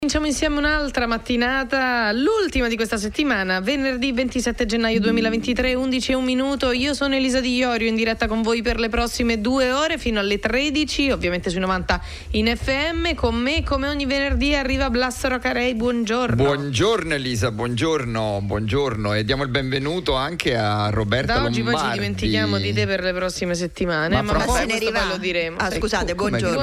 Cominciamo insieme un'altra mattinata, l'ultima di questa settimana, venerdì 27 gennaio 2023, 11:01. Io sono Elisa Di Iorio, in diretta con voi per le prossime 2 ore fino alle 13, ovviamente sui 90 in FM. Con me, come ogni venerdì, arriva Blas Rocarei. Buongiorno. Buongiorno Elisa, buongiorno e diamo il benvenuto anche a Roberta da oggi Lombardi. Poi ci dimentichiamo di te per le prossime settimane, ma se ne arriva, poi lo diremo. Scusate, buongiorno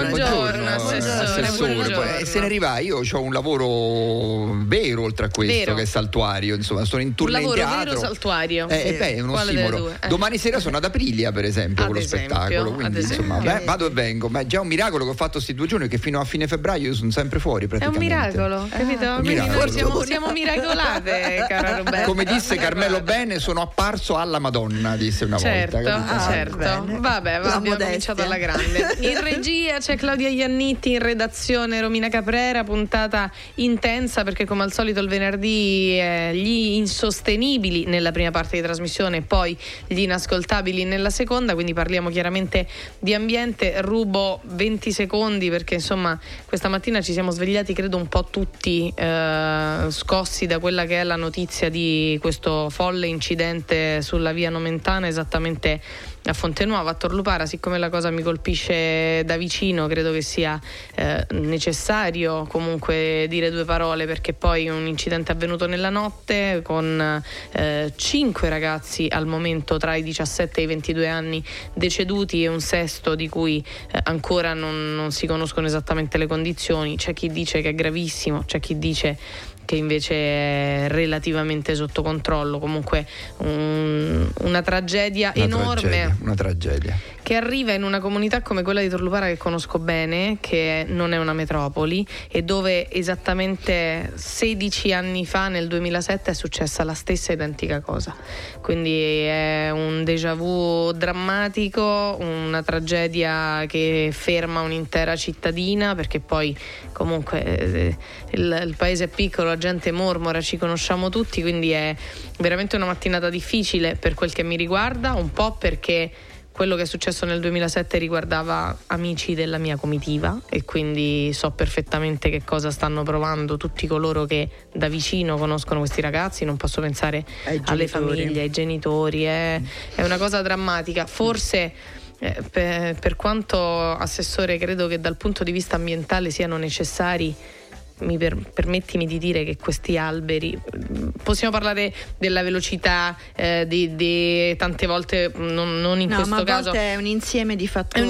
Assessore. Se ne arriva, io ho un lavoro vero oltre a questo, che è saltuario, insomma, sono in tournée in teatro. Un lavoro vero saltuario. È uno ossimoro. Domani sera sono ad Aprilia, per esempio, con lo spettacolo, quindi insomma, vado e vengo, ma è già un miracolo che ho fatto questi 2 giorni, che fino a fine febbraio io sono sempre fuori praticamente. È un miracolo, capito? Quindi noi siamo miracolate, cara Roberta. Come disse Carmelo Bene, sono apparso alla Madonna, disse una volta. Certo. Vabbè, abbiamo cominciato alla grande. In regia c'è Claudia Iannitti, in redazione Romina Caprera. Puntata intensa perché, come al solito, il venerdì gli insostenibili nella prima parte di trasmissione, poi gli inascoltabili nella seconda, quindi parliamo chiaramente di ambiente. Rubo 20 secondi perché insomma questa mattina ci siamo svegliati, credo un po' tutti scossi da quella che è la notizia di questo folle incidente sulla via Nomentana, esattamente a Fontenuova, a Torlupara. Siccome la cosa mi colpisce da vicino, credo che sia necessario comunque dire 2 parole, perché poi un incidente è avvenuto nella notte con 5 ragazzi al momento tra i 17 e i 22 anni deceduti e un sesto di cui ancora non si conoscono esattamente le condizioni. C'è chi dice che è gravissimo, c'è chi dice che invece è relativamente sotto controllo. Comunque una tragedia enorme. Una tragedia che arriva in una comunità come quella di Torlupara, che conosco bene, che non è una metropoli, e dove esattamente 16 anni fa, nel 2007, è successa la stessa identica cosa. Quindi è un déjà vu drammatico, una tragedia che ferma un'intera cittadina, perché poi comunque il paese è piccolo, la gente mormora, ci conosciamo tutti, quindi è veramente una mattinata difficile per quel che mi riguarda, un po' perché quello che è successo nel 2007 riguardava amici della mia comitiva e quindi so perfettamente che cosa stanno provando tutti coloro che da vicino conoscono questi ragazzi. Non posso pensare alle famiglie, ai genitori, è una cosa drammatica. Forse per quanto, Assessore, credo che dal punto di vista ambientale siano necessari, permettimi di dire che questi alberi, possiamo parlare della velocità, di tante volte non in questo caso, è un insieme di fattori,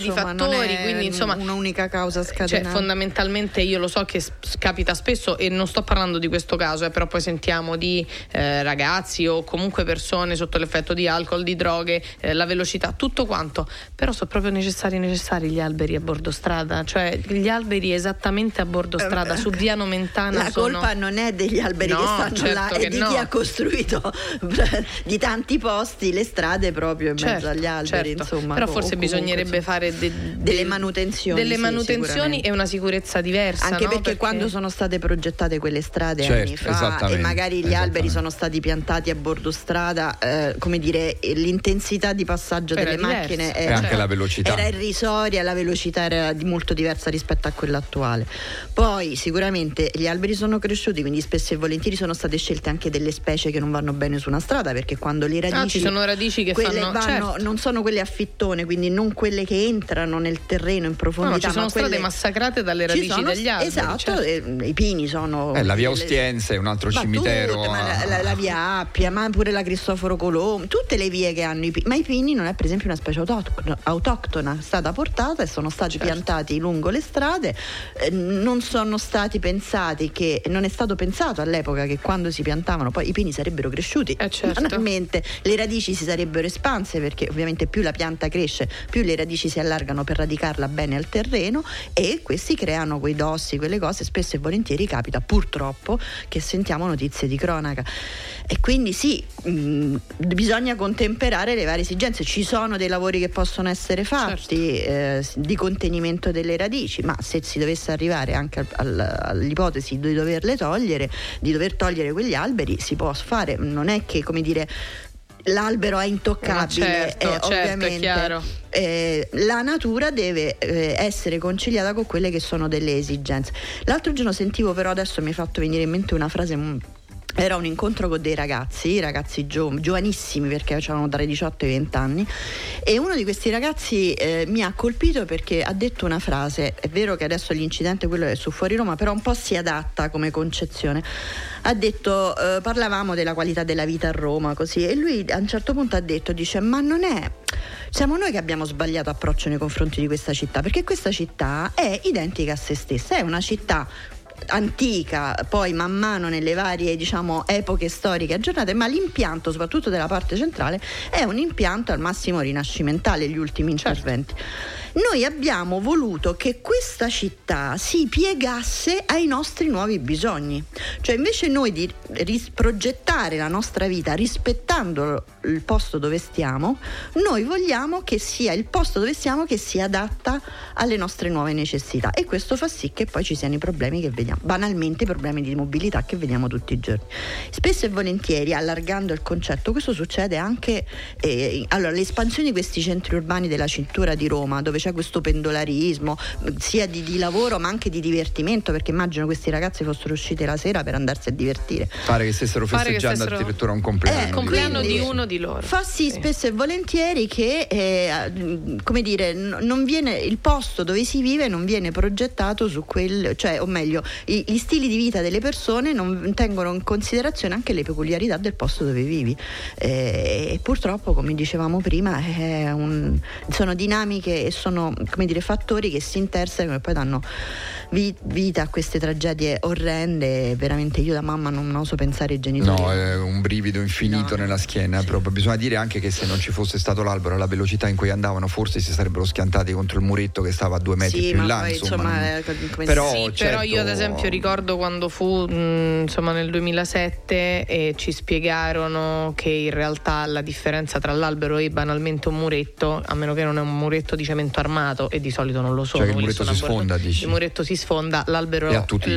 quindi insomma un'unica causa scatenante. Cioè, fondamentalmente io lo so che capita spesso, e non sto parlando di questo caso, però poi sentiamo di ragazzi o comunque persone sotto l'effetto di alcol, di droghe, la velocità, tutto quanto, però sono proprio necessari gli alberi a bordo strada, cioè gli alberi esattamente a bordo strada su via Nomentana. La colpa non è degli alberi che stanno là, è di chi ha costruito di tanti posti le strade proprio in mezzo agli alberi, insomma. Però forse bisognerebbe fare delle manutenzioni e una sicurezza diversa, anche perché quando sono state progettate quelle strade anni fa e magari gli alberi sono stati piantati a bordo strada, come dire, l'intensità di passaggio delle macchine e anche la velocità era irrisoria, la velocità era molto diversa rispetto a quella attuale. Poi sicuramente gli alberi sono cresciuti, quindi spesso e volentieri sono state scelte anche delle specie che non vanno bene su una strada, perché quando le radici, ci sono radici che vanno, non sono quelle a fittone, quindi non quelle che entrano nel terreno in profondità, ci sono strade massacrate dalle radici degli alberi. Esatto, i pini sono la via Ostiense è un altro cimitero, la via Appia, ma pure la Cristoforo Colombo, tutte le vie che hanno i pini. Ma i pini non è per esempio una specie autoctona, è stata portata e sono stati piantati lungo le strade, non sono stati pensati, che non è stato pensato all'epoca che quando si piantavano poi i pini sarebbero cresciuti, naturalmente le radici si sarebbero espanse, perché ovviamente più la pianta cresce più le radici si allargano per radicarla bene al terreno, e questi creano quei dossi, quelle cose. Spesso e volentieri capita purtroppo che sentiamo notizie di cronaca, e quindi bisogna contemperare le varie esigenze. Ci sono dei lavori che possono essere fatti di contenimento delle radici, ma se si dovesse arrivare anche all'ipotesi di dover togliere quegli alberi, si può fare. Non è che, come dire, l'albero è intoccabile, ovviamente. È chiaro. La natura deve essere conciliata con quelle che sono delle esigenze. L'altro giorno sentivo, però adesso mi è fatto venire in mente una frase. Era un incontro con dei ragazzi giovanissimi, perché avevano tra i 18 e i 20 anni, e uno di questi ragazzi mi ha colpito perché ha detto una frase. È vero che adesso l'incidente quello è su Fuori Roma, però un po' si adatta come concezione. Ha detto, parlavamo della qualità della vita a Roma, così, e lui a un certo punto ha detto, dice, ma non è, siamo noi che abbiamo sbagliato approccio nei confronti di questa città, perché questa città è identica a se stessa, è una città antica, poi man mano nelle varie, diciamo, epoche storiche aggiornate, ma l'impianto, soprattutto della parte centrale, è un impianto al massimo rinascimentale, gli ultimi interventi. Noi abbiamo voluto che questa città si piegasse ai nostri nuovi bisogni, cioè invece noi di progettare la nostra vita rispettando il posto dove stiamo, noi vogliamo che sia il posto dove stiamo che si adatta alle nostre nuove necessità, e questo fa sì che poi ci siano i problemi che vediamo, banalmente i problemi di mobilità che vediamo tutti i giorni. Spesso e volentieri, allargando il concetto, questo succede anche allora, l'espansione di questi centri urbani della cintura di Roma, dove c'è questo pendolarismo sia di lavoro ma anche di divertimento, perché immagino questi ragazzi fossero usciti la sera per andarsi a divertire, pare che stessero festeggiando addirittura un compleanno di uno di loro. Fa sì, spesso e volentieri che come dire, non viene, il posto dove si vive non viene progettato su quel, cioè, o meglio, gli stili di vita delle persone non tengono in considerazione anche le peculiarità del posto dove vivi, e purtroppo, come dicevamo prima, sono dinamiche e sono, come dire, fattori che si intersecano e poi danno vita a queste tragedie orrende. Veramente io da mamma non oso pensare ai genitori. No, è un brivido infinito nella schiena, sì. Proprio. Bisogna dire anche che se non ci fosse stato l'albero, alla velocità in cui andavano, forse si sarebbero schiantati contro il muretto che stava a 2 metri più in là, insomma. Però, sì, certo. Però io ad esempio ricordo quando fu insomma nel 2007 e ci spiegarono che in realtà la differenza tra l'albero e banalmente un muretto, a meno che non è un muretto di cemento armato, e di solito non lo sono, cioè il muretto si sfonda, dici? Il muretto si sfonda, l'albero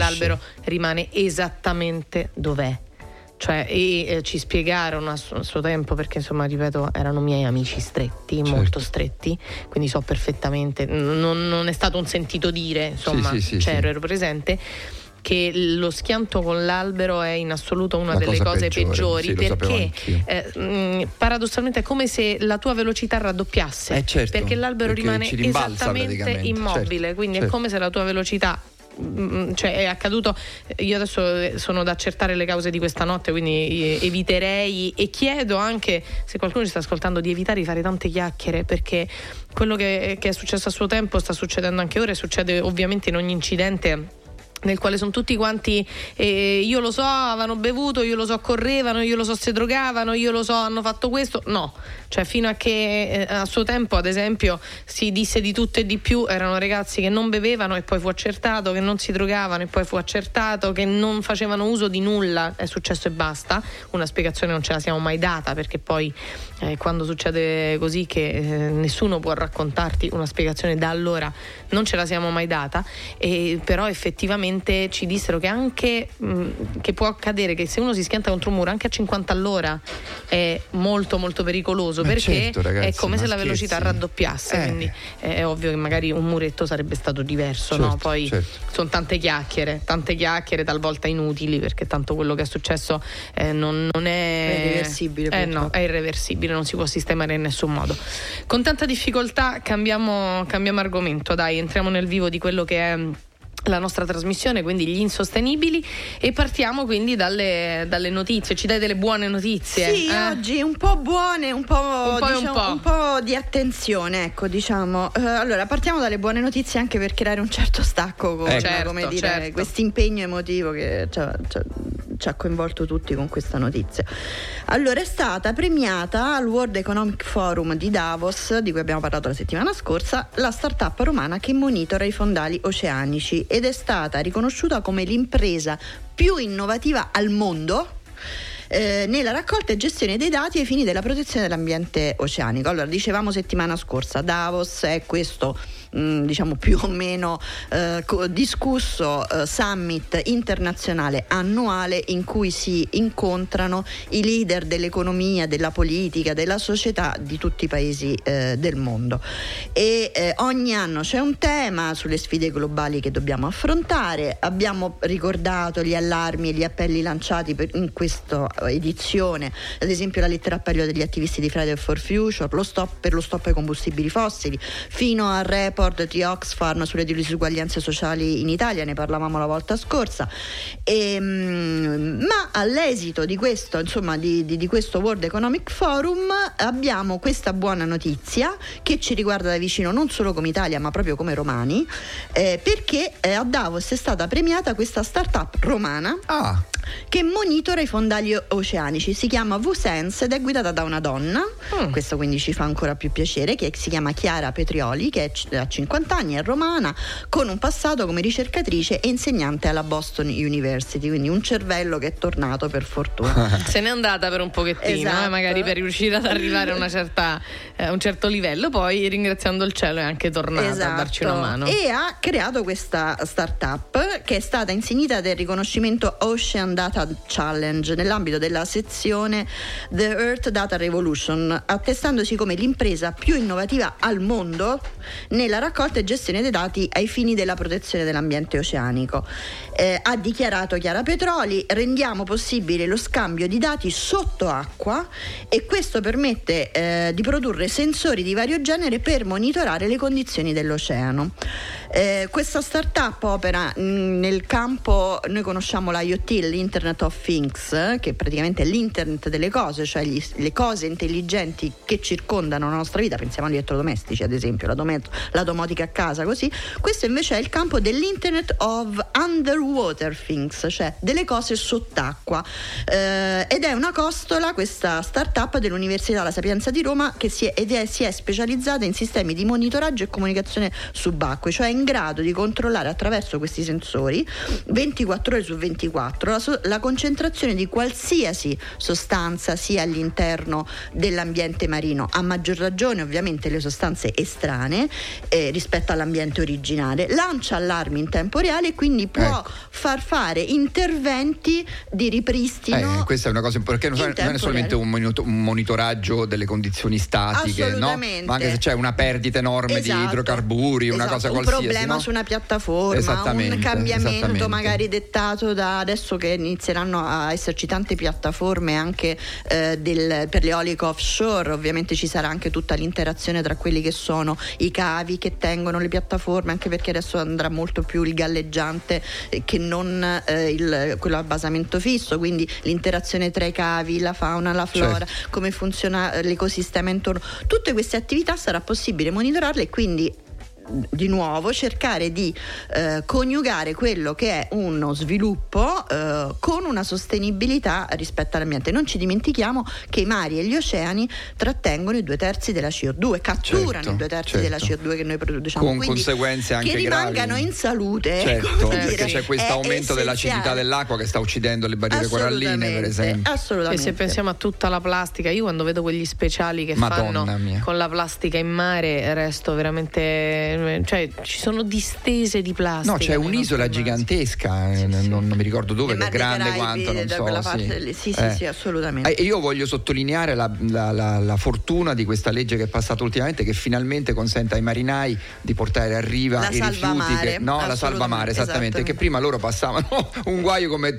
rimane esattamente dov'è. Cioè, ci spiegarono a suo tempo, perché insomma, ripeto, erano miei amici stretti, certo, molto stretti, quindi so perfettamente, non è stato un sentito dire, insomma, ero presente, che lo schianto con l'albero è in assoluto una delle cose peggiori, perché paradossalmente è come se la tua velocità raddoppiasse, certo, perché l'albero rimane esattamente immobile, certo, quindi è come se la tua velocità, cioè è accaduto. Io adesso sono ad accertare le cause di questa notte, quindi eviterei, e chiedo anche, se qualcuno ci sta ascoltando, di evitare di fare tante chiacchiere, perché quello che è successo a suo tempo sta succedendo anche ora, e succede ovviamente in ogni incidente nel quale sono tutti quanti io lo so, avevano bevuto, io lo so, correvano, io lo so, si drogavano, io lo so, hanno fatto questo. No, cioè fino a che a suo tempo, ad esempio, si disse di tutto e di più, erano ragazzi che non bevevano e poi fu accertato, che non si drogavano e poi fu accertato, che non facevano uso di nulla, è successo e basta. Una spiegazione non ce la siamo mai data, perché poi quando succede così che nessuno può raccontarti una spiegazione, da allora non ce la siamo mai data, però effettivamente ci dissero che anche che può accadere che se uno si schianta contro un muro anche a 50 all'ora è molto molto pericoloso, perché certo, ragazzi, è come se la velocità raddoppiasse, quindi è ovvio che magari un muretto sarebbe stato diverso, certo, no? Poi sono tante chiacchiere talvolta inutili, perché tanto quello che è successo non è irreversibile, no, è irreversibile, non si può sistemare in nessun modo. Con tanta difficoltà cambiamo argomento, dai, entriamo nel vivo di quello che è la nostra trasmissione, quindi gli insostenibili, e partiamo quindi dalle notizie. Ci dai delle buone notizie? Sì, oggi un po' buone, un po' di attenzione, ecco, diciamo. Allora, partiamo dalle buone notizie, anche per creare un certo stacco con questo impegno emotivo che ci ha coinvolto tutti con questa notizia. Allora, è stata premiata al World Economic Forum di Davos, di cui abbiamo parlato la settimana scorsa, la startup romana che monitora i fondali oceanici, ed è stata riconosciuta come l'impresa più innovativa al mondo nella raccolta e gestione dei dati ai fini della protezione dell'ambiente oceanico. Allora, dicevamo settimana scorsa, Davos è questo diciamo più o meno discusso summit internazionale annuale in cui si incontrano i leader dell'economia, della politica, della società di tutti i paesi del mondo, e ogni anno c'è un tema sulle sfide globali che dobbiamo affrontare. Abbiamo ricordato gli allarmi e gli appelli lanciati in questa edizione, ad esempio la lettera appello degli attivisti di Friday for Future, per lo stop ai combustibili fossili, fino al report di Oxfam sulle disuguaglianze sociali in Italia, ne parlavamo la volta scorsa, ma all'esito di questo, insomma, di questo World Economic Forum abbiamo questa buona notizia che ci riguarda da vicino non solo come Italia ma proprio come romani, perché a Davos è stata premiata questa startup romana che monitora i fondali oceanici. Si chiama VSense ed è guidata da una donna, questo quindi ci fa ancora più piacere, che si chiama Chiara Petrioli, che ha 50 anni, è romana, con un passato come ricercatrice e insegnante alla Boston University, quindi un cervello che è tornato per fortuna. Se n'è andata per un pochettino, esatto. Magari per riuscire ad arrivare a un certo livello, poi ringraziando il cielo è anche tornata a darci una mano. E ha creato questa startup che è stata insignita del riconoscimento Ocean Data Challenge nell'ambito della sezione The Earth Data Revolution, attestandosi come l'impresa più innovativa al mondo nella raccolta e gestione dei dati ai fini della protezione dell'ambiente oceanico. Ha dichiarato Chiara Petrioli: rendiamo possibile lo scambio di dati sotto acqua e questo permette di produrre sensori di vario genere per monitorare le condizioni dell'oceano. Questa startup opera nel campo, noi conosciamo l'IoT, l'Internet of Things, che praticamente è l'internet delle cose, cioè le cose intelligenti che circondano la nostra vita. Pensiamo agli elettrodomestici, ad esempio, la domotica a casa, così. Questo invece è il campo dell'Internet of Underwater Things, cioè delle cose sott'acqua, ed è una costola, questa startup dell'Università La Sapienza di Roma, che si è specializzata in sistemi di monitoraggio e comunicazione subacquei, cioè in grado di controllare attraverso questi sensori 24 ore su 24 la concentrazione di qualsiasi sostanza sia all'interno dell'ambiente marino, a maggior ragione ovviamente le sostanze estranee rispetto all'ambiente originale, lancia allarmi in tempo reale e quindi può far fare interventi di ripristino. Questa è una cosa importante, perché non è solamente un monitoraggio delle condizioni statiche, no? Ma anche se c'è una perdita enorme di idrocarburi, una cosa qualsiasi, un problema su una piattaforma, un cambiamento magari dettato da adesso che inizieranno a esserci tante piattaforme anche per l'eolico offshore. Ovviamente ci sarà anche tutta l'interazione tra quelli che sono i cavi che tengono le piattaforme, anche perché adesso andrà molto più il galleggiante che non quello a basamento fisso, quindi l'interazione tra i cavi, la fauna, la flora, come funziona l'ecosistema intorno. Tutte queste attività sarà possibile monitorarle e quindi di nuovo cercare di coniugare quello che è uno sviluppo con una sostenibilità rispetto all'ambiente. Non ci dimentichiamo che i mari e gli oceani trattengono i 2/3 della CO2, catturano i 2/3 della CO2 che noi produciamo, con conseguenze anche che rimangano in salute, perché c'è questo aumento dell'acidità dell'acqua che sta uccidendo le barriere coralline, per esempio. Assolutamente. E se pensiamo a tutta la plastica, io quando vedo quegli speciali che fanno con la plastica in mare resto veramente, cioè ci sono distese di plastica. No, c'è un'isola gigantesca, non mi ricordo dove, che è grande quanto, non so. Sì, assolutamente. Io voglio sottolineare la fortuna di questa legge che è passata ultimamente, che finalmente consente ai marinai di portare a riva i rifiuti la salvamare, esattamente, che prima loro passavano un guaio come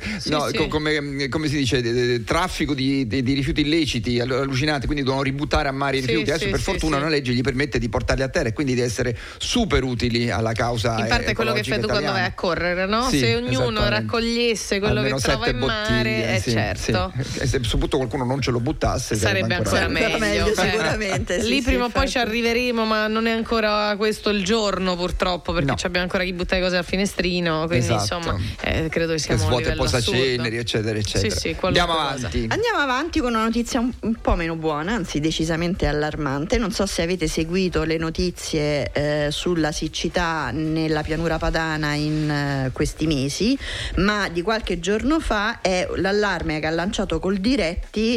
si dice, traffico di rifiuti illeciti allucinanti, quindi dovevano ributtare a mare i rifiuti. Adesso per fortuna una legge gli permette di portarli a terra e quindi di essere super utili alla causa. In parte è quello che fai tu quando vai a correre, no? Se ognuno raccogliesse quello almeno che trova in mare, certo. E se soprattutto qualcuno non ce lo buttasse sarebbe ancora meglio. Sicuramente. Lì prima o poi ci arriveremo, ma non è ancora questo il giorno, purtroppo, perché abbiamo ancora chi butta le cose al finestrino, quindi insomma credo che siamo a livello posaceneri, eccetera eccetera. Andiamo avanti con una notizia un po' meno buona, anzi decisamente allarmante. Non so se avete seguito le notizie sulla siccità nella pianura padana in questi mesi, ma di qualche giorno fa è l'allarme che ha lanciato Coldiretti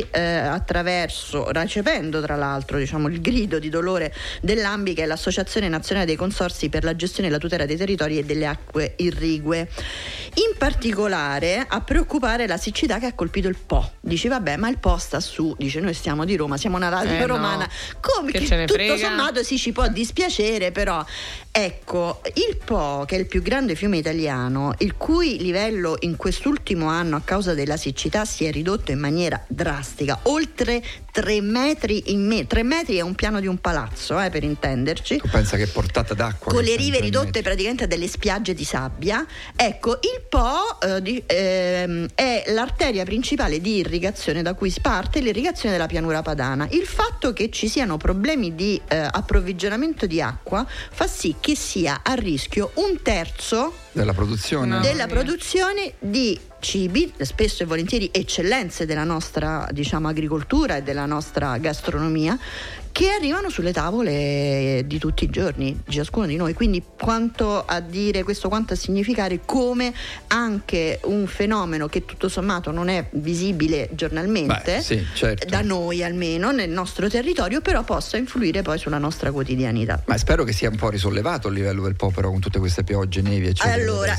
recependo tra l'altro il grido di dolore dell'ANBI, che è l'Associazione Nazionale dei Consorzi per la Gestione e la Tutela dei Territori e delle Acque Irrigue. In particolare a preoccupare la siccità che ha colpito il Po. Dice vabbè, ma il Po sta su, dice noi stiamo di Roma, siamo una radio romana, come che tutto frega. Sommato sì, ci può dispiacere, però ecco, il Po, che è il più grande fiume italiano, il cui livello in quest'ultimo anno a causa della siccità si è ridotto in maniera drastica, oltre 3 metri in me. 3 metri è un piano di un palazzo, per intenderci. Tu pensa che è portata d'acqua, con le rive ridotte praticamente a delle spiagge di sabbia. Ecco, il Po è l'arteria principale di irrigazione da cui parte l'irrigazione della pianura padana. Il fatto che ci siano problemi di approvvigionamento di acqua fa sì che sia a rischio 1/3 della produzione di cibi, spesso e volentieri eccellenze della nostra agricoltura e della nostra gastronomia, che arrivano sulle tavole di tutti i giorni di ciascuno di noi. Quindi quanto a significare come anche un fenomeno che tutto sommato non è visibile giornalmente, certo, da noi almeno nel nostro territorio, però possa influire poi sulla nostra quotidianità. Ma spero che sia un po' risollevato il livello del Po, però, con tutte queste piogge, nevi eccetera. Allora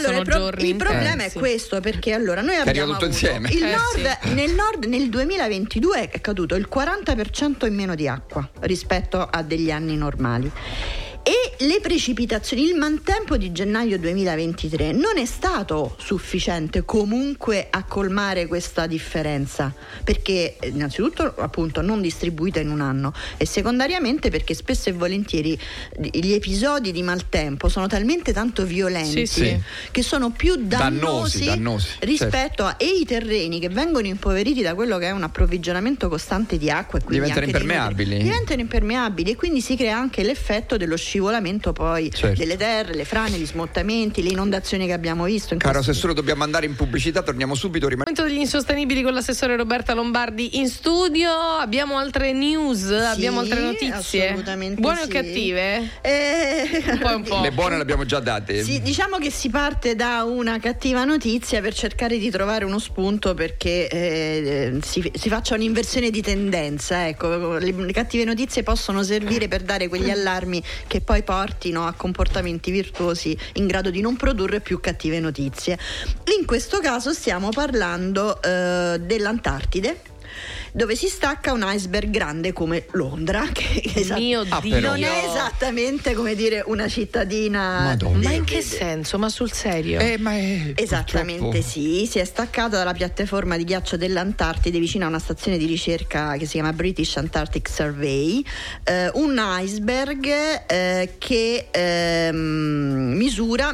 il problema è questo, perché allora noi abbiamo tutto avuto insieme. Nel nord nel 2022 è caduto il 40% in meno di acqua rispetto a degli anni normali. E le precipitazioni, il maltempo di gennaio 2023 non è stato sufficiente comunque a colmare questa differenza, perché innanzitutto appunto non distribuita in un anno, e secondariamente perché spesso e volentieri gli episodi di maltempo sono talmente tanto violenti che sono più dannosi rispetto ai terreni che vengono impoveriti da quello che è un approvvigionamento costante di acqua, e quindi diventano impermeabili, e quindi si crea anche l'effetto dello scivolamento poi delle terre, le frane, gli smottamenti, le inondazioni che abbiamo visto. Caro assessore, dobbiamo andare in pubblicità, torniamo subito. Momento degli insostenibili con l'assessore Roberta Lombardi in studio. Abbiamo altre news, abbiamo altre notizie. Assolutamente buone o cattive? Un po'. Le buone le abbiamo già date. Sì, diciamo che si parte da una cattiva notizia per cercare di trovare uno spunto perché si faccia un'inversione di tendenza. Ecco, le cattive notizie possono servire per dare quegli allarmi che poi portino a comportamenti virtuosi in grado di non produrre più cattive notizie. In questo caso stiamo parlando dell'Antartide, dove si stacca un iceberg grande come Londra, che non è esattamente come dire una cittadina. Madonna. Ma in che senso? Ma sul serio? Esattamente purtroppo. Sì, si è staccata dalla piattaforma di ghiaccio dell'Antartide vicino a una stazione di ricerca che si chiama British Antarctic Survey, un iceberg che misura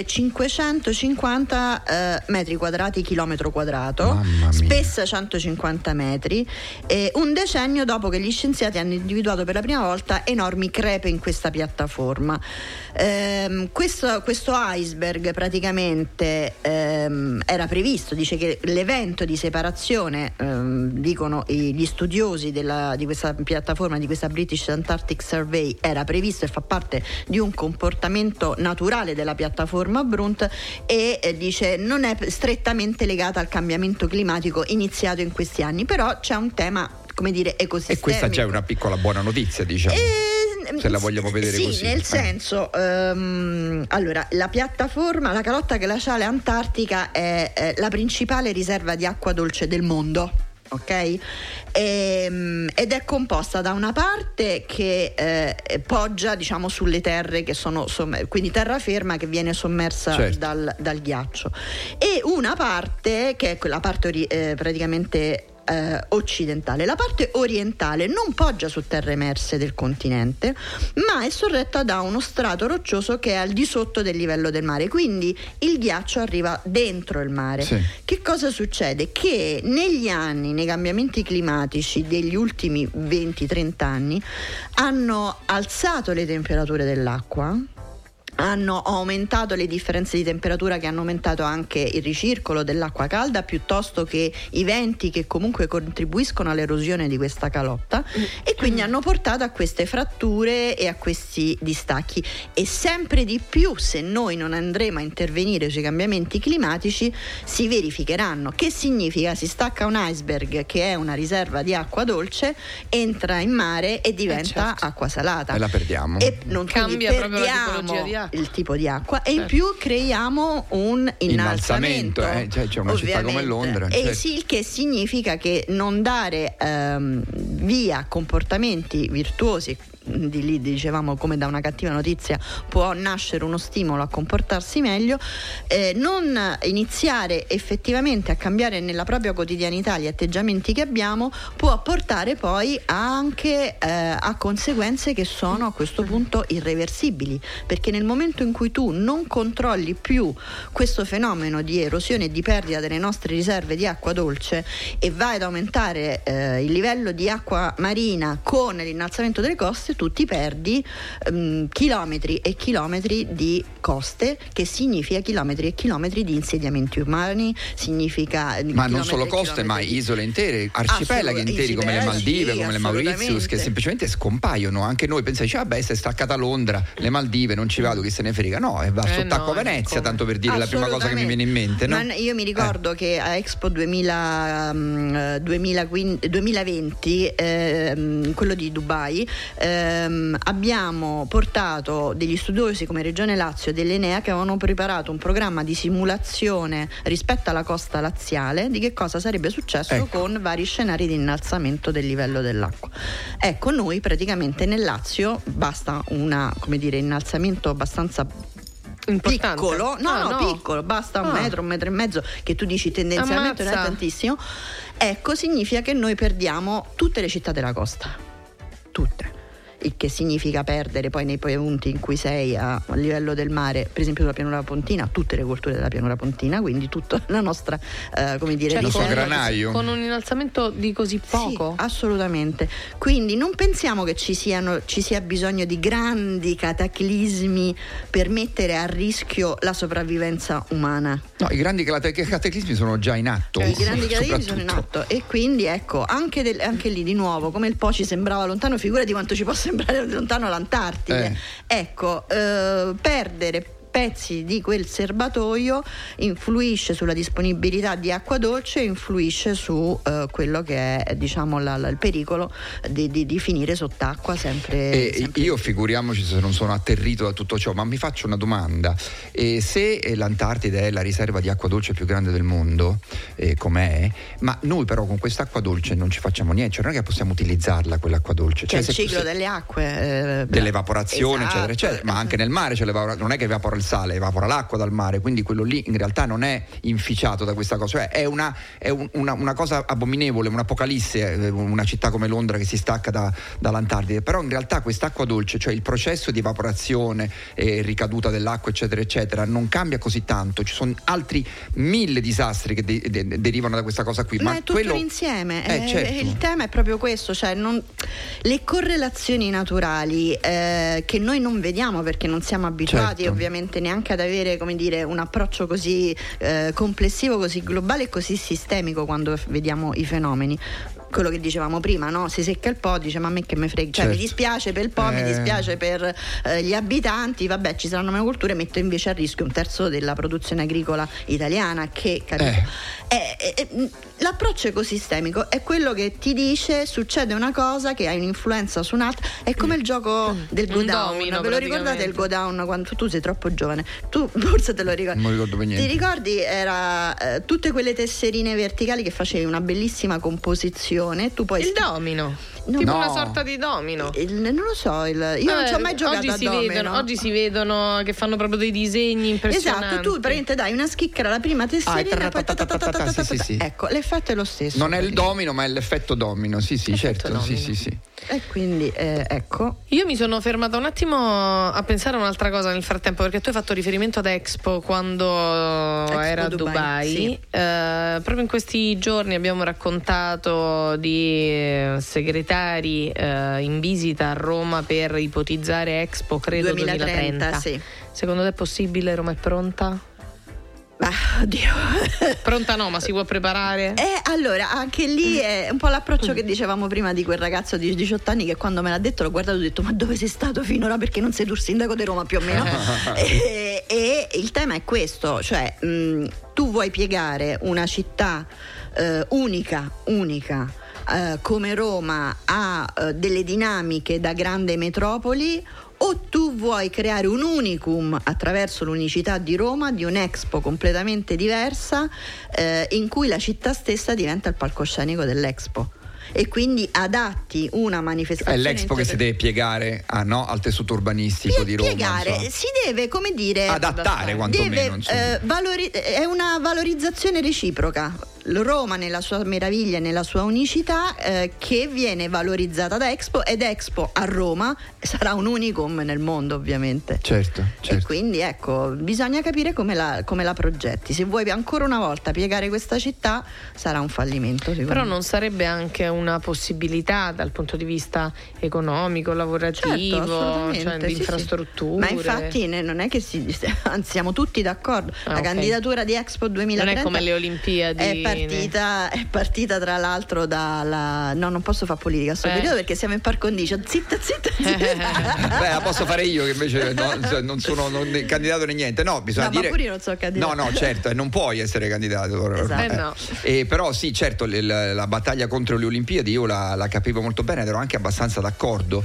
1550 metri quadrati, chilometro quadrato, spessa 150 metri. Un decennio dopo che gli scienziati hanno individuato per la prima volta enormi crepe in questa piattaforma. Questo iceberg praticamente era previsto, dice che l'evento di separazione, dicono gli studiosi di questa piattaforma, di questa British Antarctic Survey, era previsto e fa parte di un comportamento naturale della piattaforma Brunt, e dice non è strettamente legata al cambiamento climatico iniziato in questi anni, però c'è un tema, come dire, ecosistemico. E questa già è una piccola buona notizia, diciamo. Se la vogliamo vedere così. Sì, nel senso, allora, la piattaforma, la calotta glaciale antartica è la principale riserva di acqua dolce del mondo. Ok? Ed è composta da una parte che poggia, diciamo, sulle terre che sono quindi terraferma che viene sommersa dal ghiaccio, e una parte che è quella parte praticamente occidentale. La parte orientale non poggia su terre emerse del continente, ma è sorretta da uno strato roccioso che è al di sotto del livello del mare, quindi il ghiaccio arriva dentro il mare. Che cosa succede? Che negli anni, nei cambiamenti climatici degli ultimi 20-30 anni, hanno alzato le temperature dell'acqua, hanno aumentato le differenze di temperatura, che hanno aumentato anche il ricircolo dell'acqua calda, piuttosto che i venti che comunque contribuiscono all'erosione di questa calotta, e quindi hanno portato a queste fratture e a questi distacchi. E sempre di più, se noi non andremo a intervenire sui cambiamenti climatici, si verificheranno. Che significa? Si stacca un iceberg, che è una riserva di acqua dolce, entra in mare e diventa acqua salata, e la perdiamo, e non cambia proprio la tipologia di acqua, il tipo di acqua, e in più creiamo un innalzamento, cioè c'è una città come Londra, e sì, il che significa che non dare via comportamenti virtuosi. Di lì dicevamo, come da una cattiva notizia può nascere uno stimolo a comportarsi meglio, non iniziare effettivamente a cambiare nella propria quotidianità gli atteggiamenti che abbiamo, può portare poi anche a conseguenze che sono a questo punto irreversibili, perché nel momento in cui tu non controlli più questo fenomeno di erosione e di perdita delle nostre riserve di acqua dolce, e vai ad aumentare il livello di acqua marina con l'innalzamento delle coste, tu ti perdi chilometri e chilometri di coste, che significa chilometri e chilometri di insediamenti umani, significa ma non solo coste, ma isole intere, arcipelaghi interi, come le Maldive, come le Mauritius, che semplicemente scompaiono. Anche noi pensiamo, vabbè, se è staccata Londra, le Maldive, non ci vado, chi se ne frega. No, va sott'acqua Venezia, tanto per dire la prima cosa che mi viene in mente, no? Ma io mi ricordo che a Expo 2020, quello di Dubai, abbiamo portato degli studiosi come Regione Lazio e dell'Enea, che avevano preparato un programma di simulazione rispetto alla costa laziale di che cosa sarebbe successo con vari scenari di innalzamento del livello dell'acqua. Ecco, noi praticamente nel Lazio basta innalzamento abbastanza importante. Piccolo, piccolo, basta un metro e mezzo, che tu dici tendenzialmente non è tantissimo. Ecco, significa che noi perdiamo tutte le città della costa, tutte. Il che significa perdere poi nei punti in cui sei a livello del mare, per esempio sulla pianura pontina, tutte le colture della pianura pontina, quindi tutta la nostra granaio. Con un innalzamento di così poco? Sì, assolutamente. Quindi non pensiamo che ci sia bisogno di grandi cataclismi per mettere a rischio la sopravvivenza umana. No, i grandi cataclismi sono già in atto. I grandi cataclismi sono in atto, e quindi ecco, anche lì di nuovo, come il Po ci sembrava lontano, figurati quanto ci possa sembrare lontano l'Antartide. Ecco, perdere pezzi di quel serbatoio influisce sulla disponibilità di acqua dolce, influisce su quello che è, diciamo, il pericolo di finire sott'acqua sempre. Io figuriamoci se non sono atterrito da tutto ciò, ma mi faccio una domanda: se l'Antartide è la riserva di acqua dolce più grande del mondo, com'è, ma noi però con quest'acqua dolce non ci facciamo niente, cioè non è che possiamo utilizzarla quell'acqua dolce, cioè il ciclo delle acque, dell'evaporazione, esatto, eccetera eccetera, ma anche nel mare non è che evapora il sale, evapora l'acqua dal mare, quindi quello lì in realtà non è inficiato da questa cosa, cioè è una cosa abominevole, un'apocalisse, una città come Londra che si stacca dall'Antartide. Però in realtà quest'acqua dolce, cioè il processo di evaporazione e ricaduta dell'acqua eccetera eccetera, non cambia così tanto, ci sono altri 1000 disastri che derivano da questa cosa qui, ma è tutto quello insieme, certo. Il tema è proprio questo, cioè le correlazioni naturali che noi non vediamo perché non siamo abituati, certo, ovviamente neanche ad avere, come dire, un approccio così complessivo, così globale e così sistemico quando vediamo i fenomeni. Quello che dicevamo prima, no? Si secca il Po, dice ma a me che me frega, cioè mi dispiace per il Po, mi dispiace per gli abitanti, vabbè, ci saranno meno culture, metto invece a rischio un terzo della produzione agricola italiana, che l'approccio ecosistemico è quello che ti dice succede una cosa che ha un'influenza su un'altra, è come il gioco del go down. Ve lo ricordate il go down? Quando tu sei troppo giovane, tu forse te lo ricordi. Non mi ricordo per niente. Ti ricordi? Era tutte quelle tesserine verticali che facevi una bellissima composizione. Tu poi il domino. Tipo una sorta di domino. Non lo so, io non ci ho mai giocato a domino. Oggi si vedono che fanno proprio dei disegni impressionanti. Esatto, tu praticamente dai una schicchera alla prima tesserina, poi sì. Ecco, l'effetto è lo stesso. Non è il domino, ma è l'effetto domino. Sì, certo. Domino. Sì. E quindi ecco. Io mi sono fermata un attimo a pensare a un'altra cosa nel frattempo, perché tu hai fatto riferimento ad Expo quando era a Dubai. Sì. Proprio in questi giorni abbiamo raccontato di segretari in visita a Roma per ipotizzare Expo, credo 2030. Sì. Secondo te è possibile? Roma è pronta? Oddio. Pronta no, ma si può preparare? Allora, anche lì è un po' l'approccio che dicevamo prima di quel ragazzo di 18 anni che quando me l'ha detto l'ho guardato e ho detto: ma dove sei stato finora? Perché non sei tu il sindaco di Roma più o meno? E il tema è questo, cioè tu vuoi piegare una città unica come Roma a delle dinamiche da grande metropoli, o tu vuoi creare un unicum attraverso l'unicità di Roma, di un'Expo completamente diversa, in cui la città stessa diventa il palcoscenico dell'Expo. E quindi adatti una manifestazione. È l'Expo che si deve piegare al tessuto urbanistico di Roma. Piegare, si deve, come dire, adattare quantomeno. È una valorizzazione reciproca. Roma nella sua meraviglia e nella sua unicità, che viene valorizzata da Expo, ed Expo a Roma sarà un unicum nel mondo, ovviamente. Certo. E quindi ecco, bisogna capire come la progetti. Se vuoi ancora una volta piegare questa città sarà un fallimento, però non sarebbe anche una possibilità dal punto di vista economico, lavorativo, cioè di infrastrutture? Ma infatti non è che anzi, siamo tutti d'accordo. La candidatura di Expo 2030 non è come le Olimpiadi. È partita tra l'altro no, non posso fare politica a questo periodo perché siamo in par condicio. Zitta. Beh, la posso fare io che invece non sono né candidato né niente. No, bisogna dire. Ma pure io non sono candidato. No, certo, e non puoi essere candidato. Esatto. No. Però sì, certo, la battaglia contro le Olimpiadi io la capivo molto bene ed ero anche abbastanza d'accordo,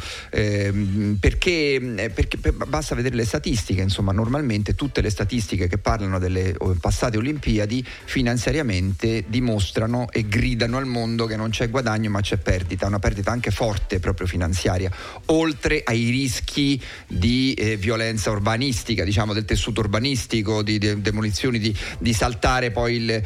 perché basta vedere le statistiche. Insomma, normalmente tutte le statistiche che parlano delle passate Olimpiadi finanziariamente dimostrano e gridano al mondo che non c'è guadagno ma c'è perdita, una perdita anche forte proprio finanziaria, oltre ai rischi di violenza urbanistica, diciamo del tessuto urbanistico, di demolizioni, di saltare poi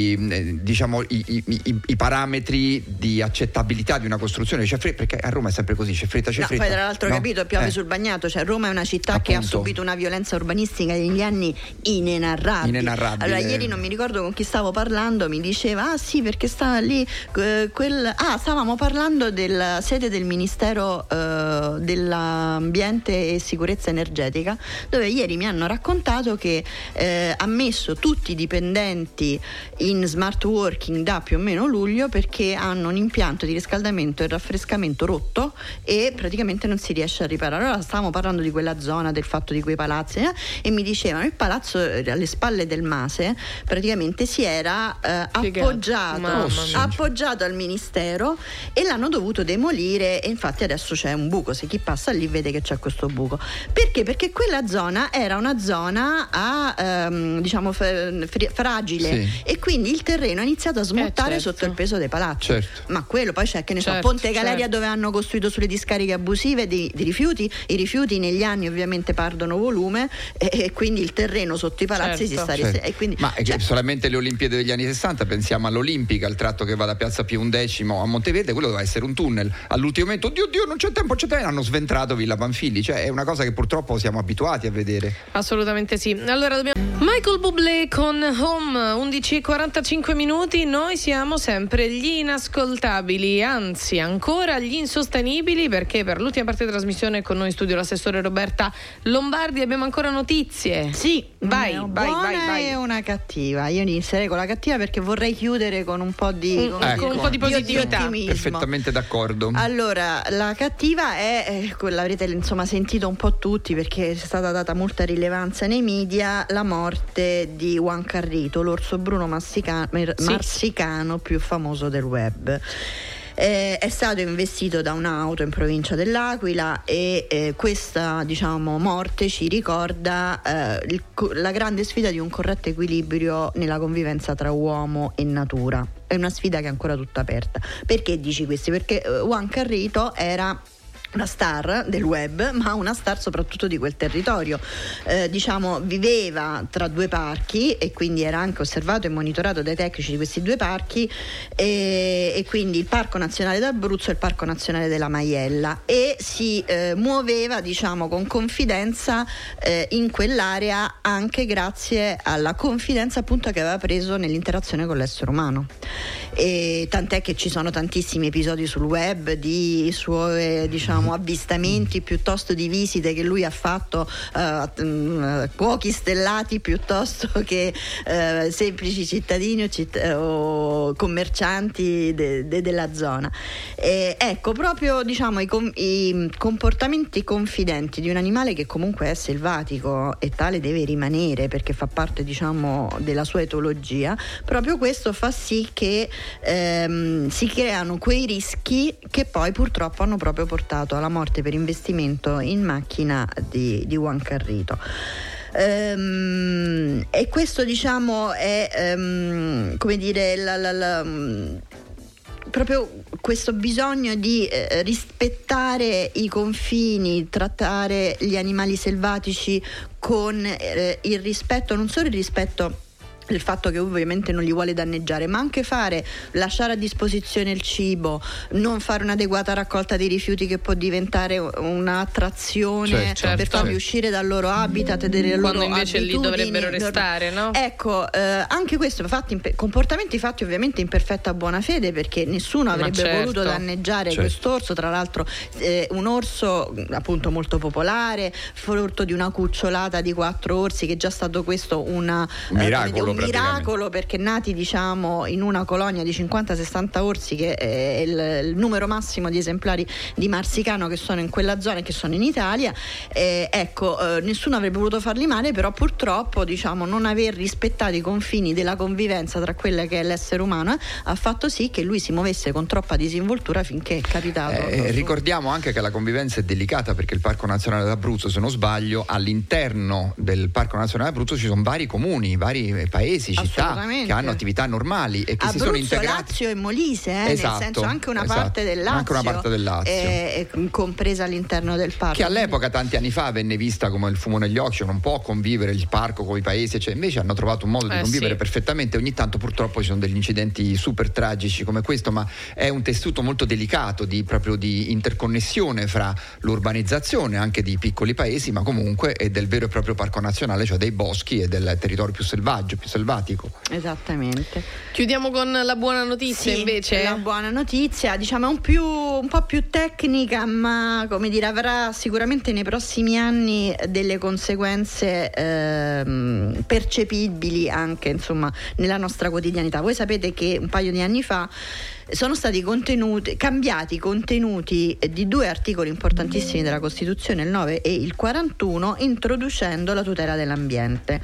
i parametri di accettabilità di una costruzione. Perché a Roma è sempre così, c'è fretta. Poi tra l'altro, capito, piove sul bagnato, cioè Roma è una città che ha subito una violenza urbanistica negli anni inenarrabile. Allora ieri non mi ricordo con chi stavo parlando, mi diceva sì, perché stava lì stavamo parlando della sede del Ministero dell'Ambiente e Sicurezza Energetica, dove ieri mi hanno raccontato che ha messo tutti i dipendenti in smart working da più o meno luglio, perché hanno un impianto di riscaldamento e raffrescamento rotto e praticamente non si riesce a riparare. Allora stavamo parlando di quella zona, del fatto di quei palazzi, e mi dicevano il palazzo alle spalle del Mase praticamente si era appoggiato al ministero e l'hanno dovuto demolire, e infatti adesso c'è un buco. Se chi passa lì vede che c'è questo buco. Perché quella zona era una zona fragile, sì. E quindi il terreno ha iniziato a smottare sotto il peso dei palazzi. Certo. Ma quello poi c'è, che ne so, Ponte Galeria, dove hanno costruito sulle discariche abusive di rifiuti. I rifiuti negli anni ovviamente perdono volume e quindi il terreno sotto i palazzi si sta e quindi, solamente le Olimpiadi degli anni 60, pensiamo all'Olimpica, il tratto che va da Piazza Pio XI a Monteverde, quello doveva essere un tunnel. All'ultimo momento, oddio, non c'è tempo, hanno sventrato Villa Pamphili. Cioè è una cosa che purtroppo siamo abituati a vedere. Assolutamente sì. Allora Michael Bublé con Home, 11:45. Noi siamo sempre gli inascoltabili, anzi ancora gli insostenibili, perché per l'ultima parte della trasmissione con noi in studio l'assessore Roberta Lombardi. Abbiamo ancora notizie. Sì, vai. E una cattiva. Io inizierei con la cattiva perché vorrei chiudere con un po' di positività. Perfettamente d'accordo. Allora, la cattiva è l'avrete sentito un po' tutti, perché è stata data molta rilevanza nei media, la morte di Juan Carrito, l'orso bruno marsicano più famoso del web. È stato investito da un'auto in provincia dell'Aquila e questa morte ci ricorda la grande sfida di un corretto equilibrio nella convivenza tra uomo e natura. È una sfida che è ancora tutta aperta. Perché dici questo? Perché Juan Carrito era una star del web, ma una star soprattutto di quel territorio. Viveva tra due parchi e quindi era anche osservato e monitorato dai tecnici di questi due parchi, e quindi il Parco Nazionale d'Abruzzo e il Parco Nazionale della Maiella, e si muoveva con confidenza in quell'area, anche grazie alla confidenza appunto che aveva preso nell'interazione con l'essere umano. E tant'è che ci sono tantissimi episodi sul web di suoi avvistamenti piuttosto di visite che lui ha fatto cuochi stellati piuttosto che semplici cittadini o commercianti della zona. Ecco, proprio i comportamenti confidenti di un animale che comunque è selvatico e tale deve rimanere perché fa parte della sua etologia, proprio questo fa sì che si creano quei rischi che poi purtroppo hanno proprio portato alla morte per investimento in macchina di Juan Carrito. E questo è proprio questo bisogno di rispettare i confini, trattare gli animali selvatici con il rispetto, non solo il rispetto il fatto che ovviamente non li vuole danneggiare, ma anche lasciare a disposizione il cibo, non fare un'adeguata raccolta dei rifiuti che può diventare un'attrazione per farli uscire dal loro habitat e delle loro quando invece lì dovrebbero restare, no? Ecco, anche questo comportamenti fatti ovviamente in perfetta buona fede, perché nessuno avrebbe voluto danneggiare quest'orso, tra l'altro un orso appunto molto popolare, frutto di una cucciolata di 4 orsi, che è già stato questo un miracolo, perché nati in una colonia di 50-60 orsi, che è il numero massimo di esemplari di marsicano che sono in quella zona e che sono in Italia. Nessuno avrebbe voluto farli male, però purtroppo non aver rispettato i confini della convivenza tra quella che è l'essere umano ha fatto sì che lui si muovesse con troppa disinvoltura finché è capitato. Ricordiamo anche che la convivenza è delicata, perché il Parco Nazionale d'Abruzzo, se non sbaglio, all'interno del Parco Nazionale d'Abruzzo ci sono vari comuni, vari paesi, città che hanno attività normali e che Abruzzo, si sono integrati. Lazio e Molise, nel senso anche una parte del Lazio, è compresa all'interno del parco. Che all'epoca, tanti anni fa, venne vista come il fumo negli occhi, non può convivere il parco con i paesi, invece hanno trovato un modo di convivere perfettamente. Ogni tanto purtroppo ci sono degli incidenti super tragici come questo, ma è un tessuto molto delicato proprio di interconnessione fra l'urbanizzazione anche di piccoli paesi, ma comunque è del vero e proprio parco nazionale, cioè dei boschi e del territorio più selvaggio, più selvatico. Esattamente. Chiudiamo con la buona notizia, invece. La buona notizia, è un po' più tecnica, ma avrà sicuramente nei prossimi anni delle conseguenze percepibili anche nella nostra quotidianità. Voi sapete che un paio di anni fa sono stati cambiati i contenuti di 2 articoli importantissimi della Costituzione, il 9 e il 41, introducendo la tutela dell'ambiente.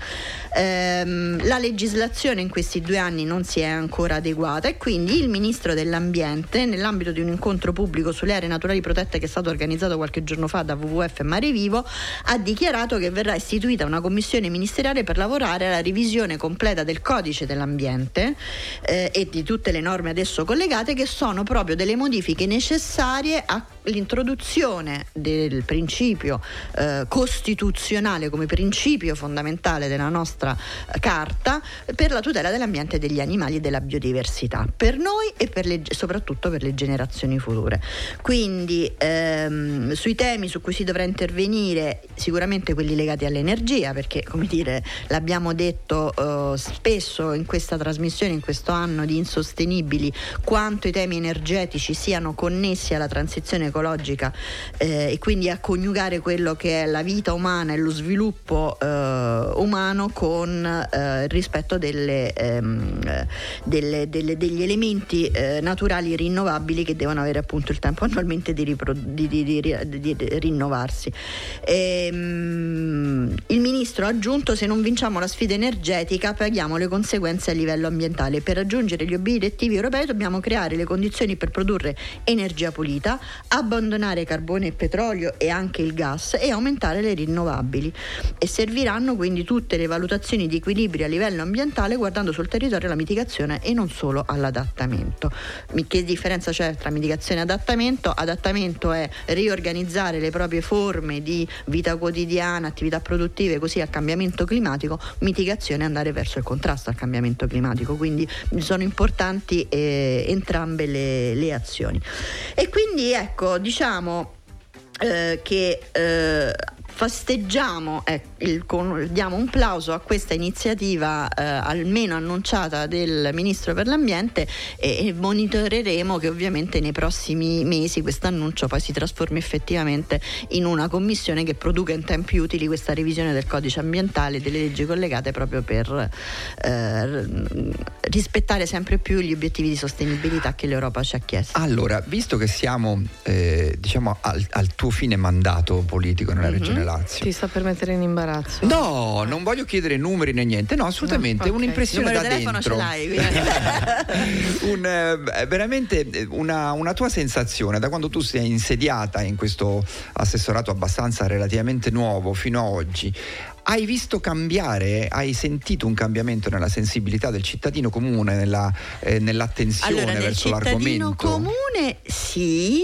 La legislazione in questi 2 anni non si è ancora adeguata e quindi il Ministro dell'Ambiente, nell'ambito di un incontro pubblico sulle aree naturali protette che è stato organizzato qualche giorno fa da WWF e Mare Vivo, ha dichiarato che verrà istituita una commissione ministeriale per lavorare alla revisione completa del codice dell'ambiente e di tutte le norme adesso collegate, che sono proprio delle modifiche necessarie all'introduzione del principio costituzionale come principio fondamentale della nostra carta per la tutela dell'ambiente, degli animali e della biodiversità, per noi e soprattutto per le generazioni future. Quindi sui temi su cui si dovrà intervenire, sicuramente quelli legati all'energia, perché l'abbiamo detto spesso in questa trasmissione, in questo anno di Insostenibili, quanto i temi energetici siano connessi alla transizione ecologica e quindi a coniugare quello che è la vita umana e lo sviluppo umano con il rispetto degli elementi naturali rinnovabili che devono avere appunto il tempo annualmente di rinnovarsi. Il Ministro ha aggiunto: se non vinciamo la sfida energetica paghiamo le conseguenze a livello ambientale. Per raggiungere gli obiettivi europei dobbiamo creare le condizioni per produrre energia pulita, abbandonare carbone e petrolio e anche il gas e aumentare le rinnovabili, e serviranno quindi tutte le valutazioni di equilibrio a livello ambientale, guardando sul territorio alla mitigazione e non solo all'adattamento. Che differenza c'è tra mitigazione e Adattamento è riorganizzare le proprie forme di vita quotidiana, attività produttive, così al cambiamento climatico. Mitigazione è andare verso il contrasto al cambiamento climatico, quindi sono importanti entrambe le azioni. E quindi ecco, diciamo che festeggiamo, diamo un plauso a questa iniziativa almeno annunciata del Ministro per l'Ambiente, e monitoreremo che ovviamente nei prossimi mesi questo annuncio poi si trasformi effettivamente in una commissione che produca in tempi utili questa revisione del codice ambientale e delle leggi collegate, proprio per rispettare sempre più gli obiettivi di sostenibilità che l'Europa ci ha chiesto. Allora, visto che siamo diciamo al tuo fine mandato politico nella Regione Lazio. Ti sta per mettere in imbarazzo? No, non voglio chiedere numeri né niente, no, assolutamente, okay. Un'impressione da dentro. Ce l'hai, veramente una tua sensazione da quando tu sei insediata in questo assessorato abbastanza relativamente nuovo fino a oggi. Hai visto cambiare, hai sentito un cambiamento nella sensibilità del cittadino comune, nell'attenzione verso l'argomento? Cittadino comune sì.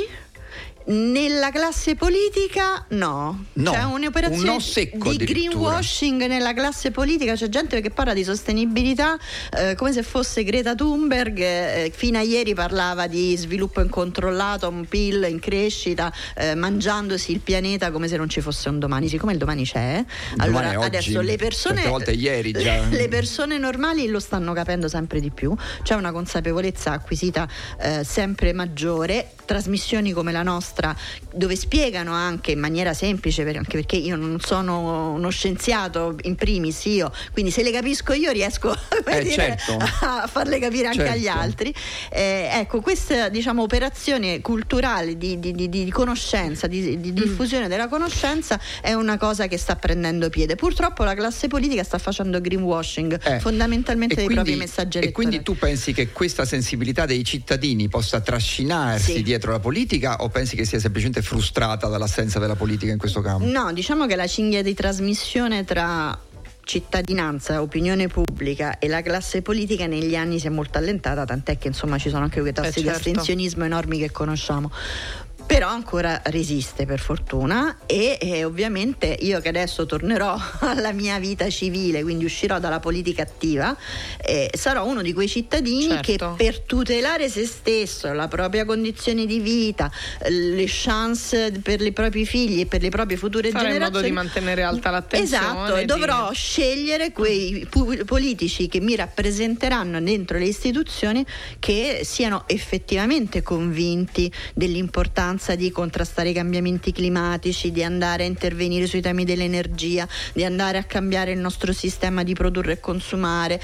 Nella classe politica no. C'è un'operazione no secco, di greenwashing nella classe politica. C'è gente che parla di sostenibilità come se fosse Greta Thunberg, fino a ieri parlava di sviluppo incontrollato, un PIL in crescita, mangiandosi il pianeta come se non ci fosse un domani. Siccome il domani c'è, allora domani, adesso oggi, le persone, certe volte ieri già. Le persone normali lo stanno capendo sempre di più. C'è una consapevolezza acquisita sempre maggiore. Trasmissioni come la nostra, dove spiegano anche in maniera semplice, anche perché io non sono uno scienziato in primis, quindi se le capisco io riesco certo. a farle capire anche agli altri. Ecco, questa diciamo operazione culturale di conoscenza, di diffusione della conoscenza è una cosa che sta prendendo piede. Purtroppo la classe politica sta facendo greenwashing fondamentalmente dei propri messaggi elettorali. E quindi tu pensi che questa sensibilità dei cittadini possa trascinarsi dietro la politica, o pensi che sia semplicemente frustrata dall'assenza della politica in questo campo? No, diciamo che la cinghia di trasmissione tra cittadinanza, opinione pubblica e la classe politica negli anni si è molto allentata, tant'è che insomma ci sono anche quei tassi di astensionismo enormi che conosciamo. Però ancora resiste, per fortuna, e ovviamente io che adesso tornerò alla mia vita civile, quindi uscirò dalla politica attiva, sarò uno di quei cittadini che per tutelare se stesso, la propria condizione di vita, le chance per i propri figli e per le proprie future generazioni, in modo di mantenere alta l'attenzione. Esatto, dovrò scegliere quei politici che mi rappresenteranno dentro le istituzioni, che siano effettivamente convinti dell'importanza di contrastare i cambiamenti climatici, di andare a intervenire sui temi dell'energia, di andare a cambiare il nostro sistema di produrre e consumare,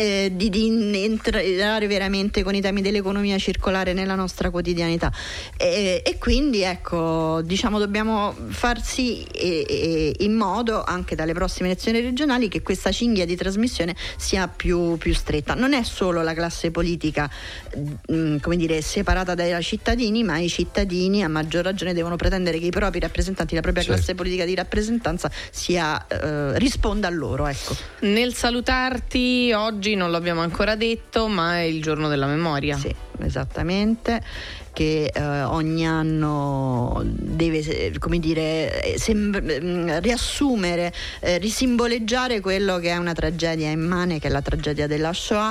di entrare veramente con i temi dell'economia circolare nella nostra quotidianità, e quindi ecco, diciamo, dobbiamo far sì in modo anche dalle prossime elezioni regionali che questa cinghia di trasmissione sia più stretta. Non è solo la classe politica come dire separata dai cittadini, ma i cittadini a maggior ragione devono pretendere che i propri rappresentanti, la propria classe politica di rappresentanza risponda a loro, ecco. Nel salutarti oggi, non l'abbiamo ancora detto, ma è il giorno della memoria. Sì, esattamente, che ogni anno deve, come dire, riassumere, risimboleggiare quello che è una tragedia immane, che è la tragedia della Shoah,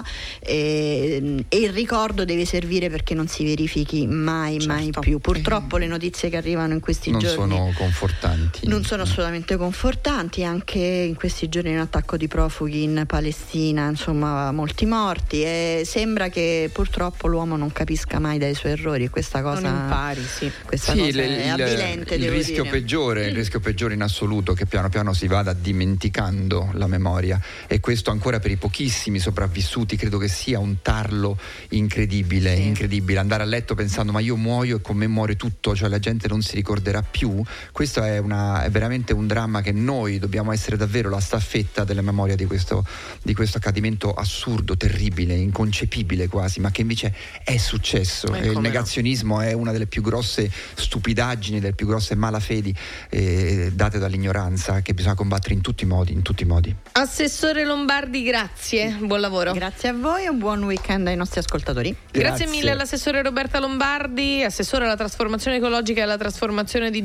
e il ricordo deve servire perché non si verifichi mai più. Purtroppo le notizie che arrivano in questi giorni non sono confortanti. Non sono assolutamente confortanti. Anche in questi giorni un attacco di profughi in Palestina, insomma molti morti, e sembra che purtroppo l'uomo non capisca mai dai suoi errori. Questa cosa non impari, questa cosa è avvilente, il rischio peggiore, il rischio peggiore in assoluto, che piano piano si vada dimenticando la memoria, e questo ancora per i pochissimi sopravvissuti credo che sia un tarlo incredibile. Andare a letto pensando ma io muoio e con me muore tutto, cioè la gente non si ricorderà più. Questo è veramente un dramma, che noi dobbiamo essere davvero la staffetta della memoria di questo accadimento assurdo, terribile, inconcepibile quasi, ma che invece è successo. Il negazionismo è una delle più grosse stupidaggini, delle più grosse malafedi date dall'ignoranza, che bisogna combattere in tutti i modi. Assessore Lombardi, grazie, buon lavoro. Grazie a voi e un buon weekend ai nostri ascoltatori. Grazie mille all'assessore Roberta Lombardi, assessore alla trasformazione ecologica e alla trasformazione digitale